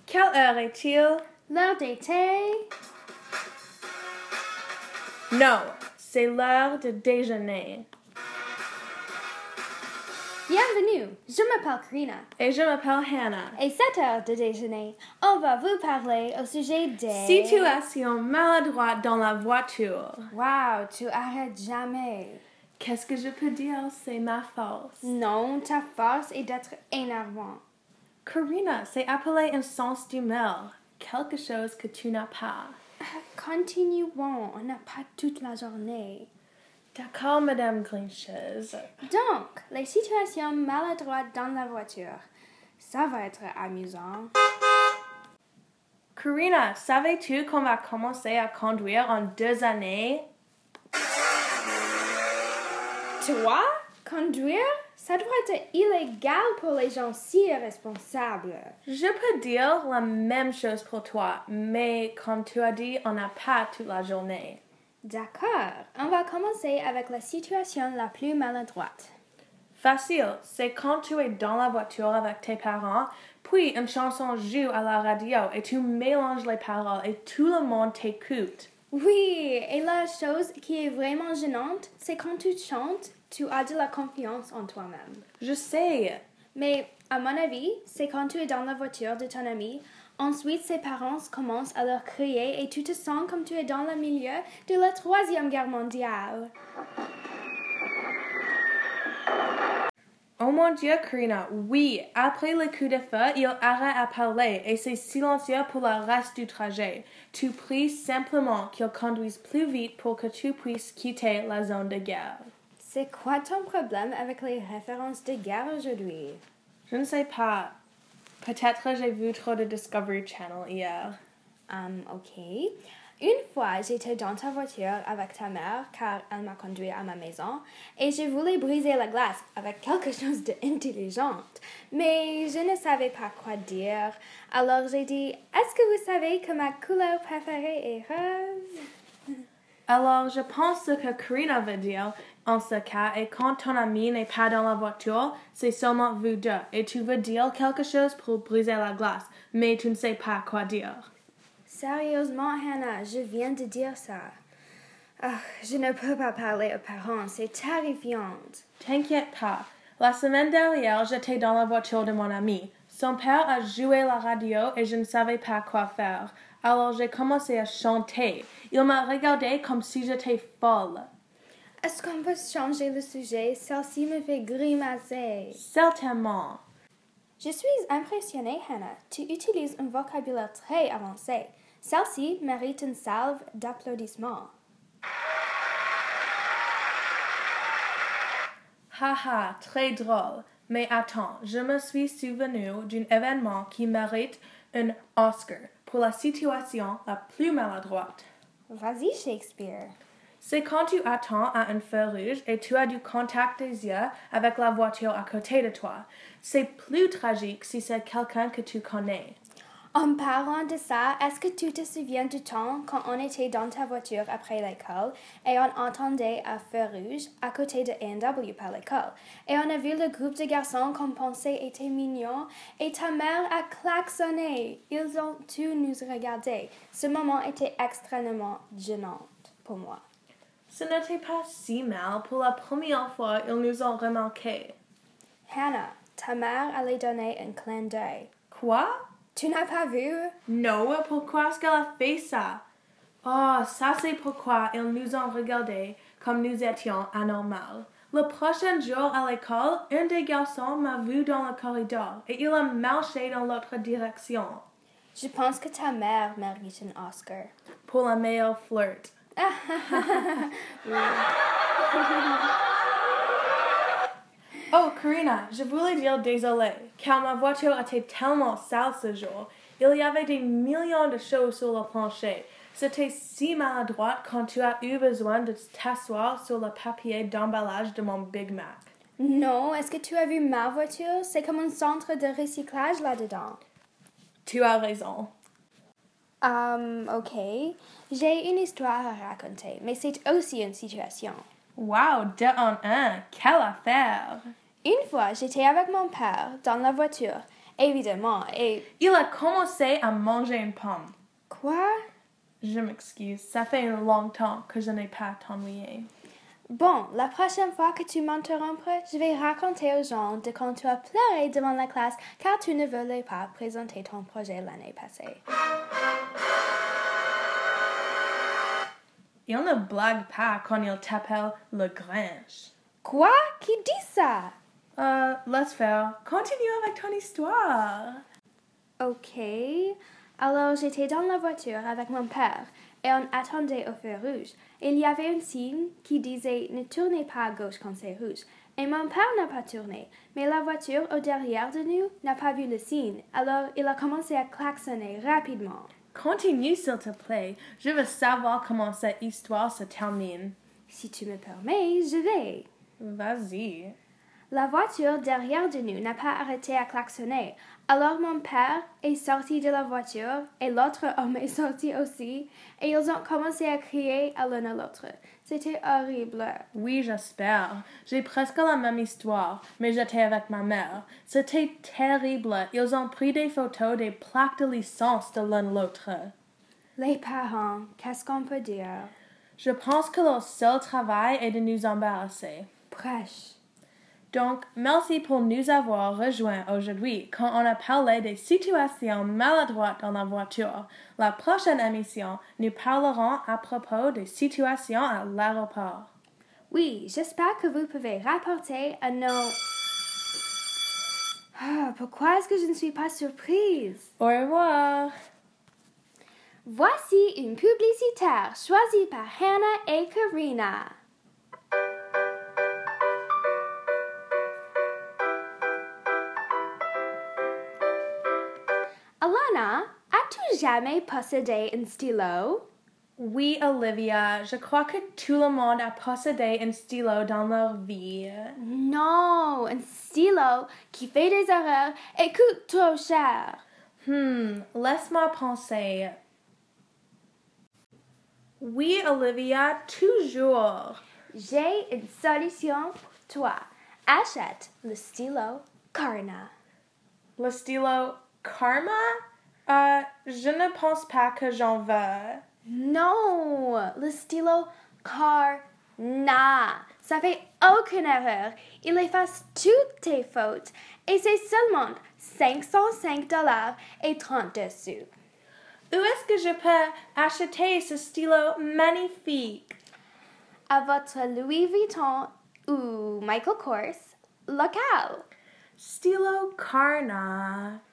Quelle heure est-il? L'heure d'été? Non, c'est l'heure de déjeuner. Bienvenue, je m'appelle Karina. Et je m'appelle Hannah. Et cette heure de déjeuner, on va vous parler au sujet des... Situation maladroite dans la voiture. Wow, tu arrêtes jamais. Qu'est-ce que je peux dire? C'est ma force. Non, ta force est d'être énervant. Karina, c'est appelé un sens d'humeur. Quelque chose que tu n'as pas. Continuons, on n'a pas toute la journée. D'accord, Madame Grincheuse. Donc, les situations maladroites dans la voiture. Ça va être amusant. Karina, savais-tu qu'on va commencer à conduire en 2 années? Toi? Conduire? Ça devrait être illégal pour les gens si irresponsables. Je peux dire la même chose pour toi, mais comme tu as dit, on n'a pas toute la journée. D'accord, on va commencer avec la situation la plus maladroite. Facile, c'est quand tu es dans la voiture avec tes parents, puis une chanson joue à la radio et tu mélanges les paroles et tout le monde t'écoute. Oui, et la chose qui est vraiment gênante, c'est quand tu chantes, tu as de la confiance en toi-même. Je sais. Mais à mon avis, c'est quand tu es dans la voiture de ton ami, ensuite ses parents commencent à leur crier et tu te sens comme tu es dans le milieu de la Troisième Guerre mondiale. Oh mon Dieu, Karina, oui, après le coup de feu, il arrête à parler et c'est silencieux pour le reste du trajet. Tu pries simplement qu'il conduise plus vite pour que tu puisses quitter la zone de guerre. C'est quoi ton problème avec les références de guerre aujourd'hui? Je ne sais pas. Peut-être j'ai vu trop de Discovery Channel hier. Ok. Une fois, j'étais dans ta voiture avec ta mère car elle m'a conduit à ma maison et je voulais briser la glace avec quelque chose d'intelligent. Mais je ne savais pas quoi dire. Alors j'ai dit, est-ce que vous savez que ma couleur préférée est rose? Alors, je pense que Karina veut dire en ce cas est quand ton ami n'est pas dans la voiture, c'est seulement vous deux et tu veux dire quelque chose pour briser la glace, mais tu ne sais pas quoi dire. Sérieusement, Hannah, je viens de dire ça. Je ne peux pas parler aux parents, c'est terrifiant. T'inquiète pas. La semaine dernière, j'étais dans la voiture de mon ami. Son père a joué la radio et je ne savais pas quoi faire. Alors j'ai commencé à chanter. Il m'a regardé comme si j'étais folle. Est-ce qu'on peut changer le sujet? Celle-ci me fait grimacer. Certainement. Je suis impressionnée, Hannah. Tu utilises un vocabulaire très avancé. Celle-ci mérite une salve d'applaudissements. Haha, très drôle. Mais attends, je me suis souvenu d'un événement qui mérite un Oscar pour la situation la plus maladroite. Vas-y, Shakespeare. C'est quand tu attends à un feu rouge et tu as du contact des yeux avec la voiture à côté de toi. C'est plus tragique si c'est quelqu'un que tu connais. En parlant de ça, est-ce que tu te souviens du temps quand on était dans ta voiture après l'école et on entendait un feu rouge à côté de A&W par l'école et on a vu le groupe de garçons qu'on pensait était mignon et ta mère a klaxonné. Ils ont tous nous regardé. Ce moment était extrêmement gênant pour moi. Ce n'était pas si mal. Pour la première fois, ils nous ont remarqué. Hannah, ta mère allait donner un clin d'œil. Quoi? Tu n'as pas vu? Non, pourquoi est-ce qu'elle a fait ça? Oh, ça c'est pourquoi ils nous ont regardés comme nous étions anormaux. Le prochain jour à l'école, un des garçons m'a vu dans le corridor et il a marché dans l'autre direction. Je pense que ta mère mérite un Oscar. Pour la meilleure flirt. Oh, Karina, je voulais dire désolé, car ma voiture était tellement sale ce jour. Il y avait des millions de choses sur le plancher. C'était si maladroit quand tu as eu besoin de t'asseoir sur le papier d'emballage de mon Big Mac. Non, est-ce que tu as vu ma voiture? C'est comme un centre de recyclage là-dedans. Tu as raison. Ok. J'ai une histoire à raconter, mais c'est aussi une situation. Wow, 2 en 1, quelle affaire! Une fois, j'étais avec mon père dans la voiture Évidemment, et... Il a commencé à manger une pomme. Quoi? Je m'excuse, ça fait longtemps que je n'ai pas t'ennuyé. Bon, la prochaine fois que tu m'interrompras, je vais raconter aux gens de quand tu as pleuré devant la classe car tu ne voulais pas présenter ton projet l'année passée. Il ne blague pas quand il t'appelle le Grinch. Quoi? Qui dit ça? Laisse faire. Continue avec ton histoire. Ok. Alors, j'étais dans la voiture avec mon père et on attendait au feu rouge. Il y avait un signe qui disait « Ne tournez pas à gauche quand c'est rouge ». Et mon père n'a pas tourné, mais la voiture au derrière de nous n'a pas vu le signe. Alors, il a commencé à klaxonner rapidement. Continue, s'il te plaît. Je veux savoir comment cette histoire se termine. Si tu me permets, je vais. Vas-y. La voiture derrière de nous n'a pas arrêté à klaxonner. Alors mon père est sorti de la voiture et l'autre homme est sorti aussi et ils ont commencé à crier à l'un à l'autre. C'était horrible. Oui, j'espère. J'ai presque la même histoire, mais j'étais avec ma mère. C'était terrible. Ils ont pris des photos des plaques de licence de l'un l'autre. Les parents, qu'est-ce qu'on peut dire? Je pense que leur seul travail est de nous embarrasser. Prêche. Donc, merci pour nous avoir rejoints aujourd'hui quand on a parlé des situations maladroites dans la voiture. La prochaine émission, nous parlerons à propos des situations à l'aéroport. Oui, j'espère que vous pouvez rapporter à nos... pourquoi est-ce que je ne suis pas surprise? Au revoir! Voici une publicitaire choisie par Hannah et Karina. Alana, as-tu jamais possédé un stylo? Oui, Olivia, je crois que tout le monde a possédé un stylo dans leur vie. Non, un stylo qui fait des erreurs et coûte trop cher. Laisse-moi penser. Oui, Olivia, toujours. J'ai une solution pour toi. Achète le stylo Karna. Le stylo Karma? Je ne pense pas que j'en veux. Non, le stylo Karna. Ça fait aucune erreur. Il efface toutes tes fautes. Et c'est seulement $505 et 32 sous. Où est-ce que je peux acheter ce stylo magnifique? À votre Louis Vuitton ou Michael Kors local. Stylo Karna.